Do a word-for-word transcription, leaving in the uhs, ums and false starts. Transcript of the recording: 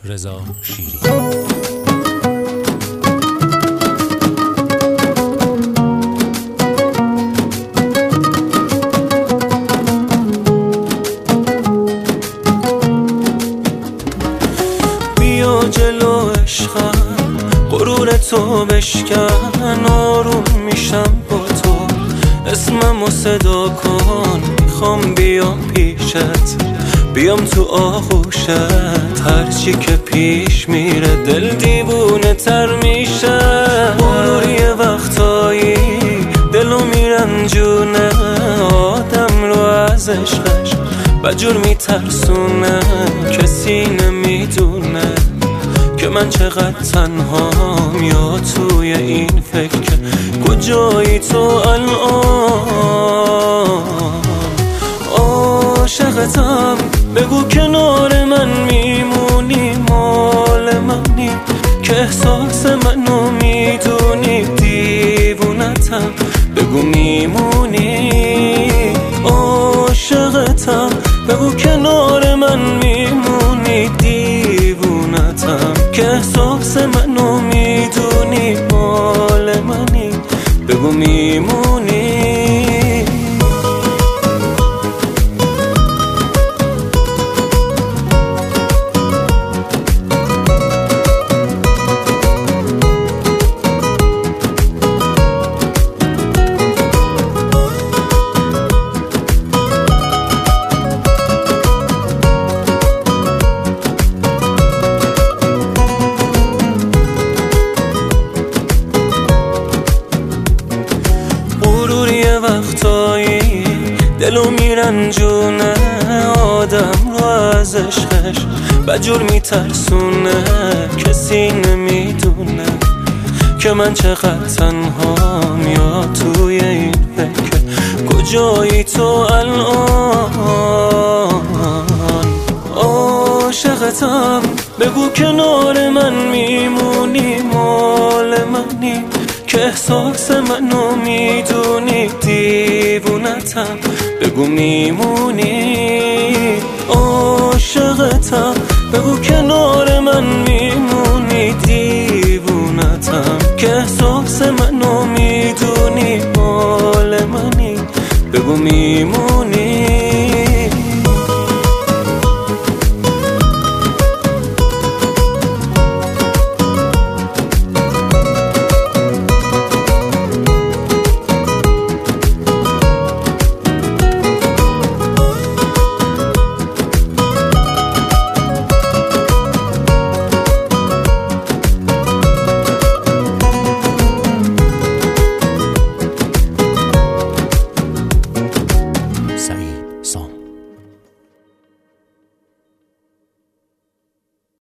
رضا شیری. بیا جلو عشقم، غرور تو بشکن، آروم میشم با تو، اسممو صدا کن، میخوام بیام پیشت، بیام تو آغوشت، هرچی که پیش میره دل دیوونه تر میشه. غرور یه وقتایی دلو میرنجونه، آدم رو از عشقش بجور میترسونه، کسی نمیدونه که من چقدر تنهام، یا توی این فکر کجایی تو الان. عاشقتم، بگو کنار من میمونی، مال منی که احساس منو میدونی، دیوونتم بگو میمونی. عاشقتم، بگو کنار من میمونی، دیوونتم که احساس منو میدونی، مال منی بگو میمونی. وقتایی دلو میرنجونه، آدم رو از عشقش بجور میترسونه، کسی نمیدونه که من چقدر تنهام، یا توی این فکر کجایی تو الان. عاشقتم، بگو کنار من میمونی، مال منی که احساس منو میدونی، دیوونتم بگو میمونی. عاشقتم، بگو کنار من میمونی، دیوونتم که احساس منو میدونی، مال منی بگو میمونی.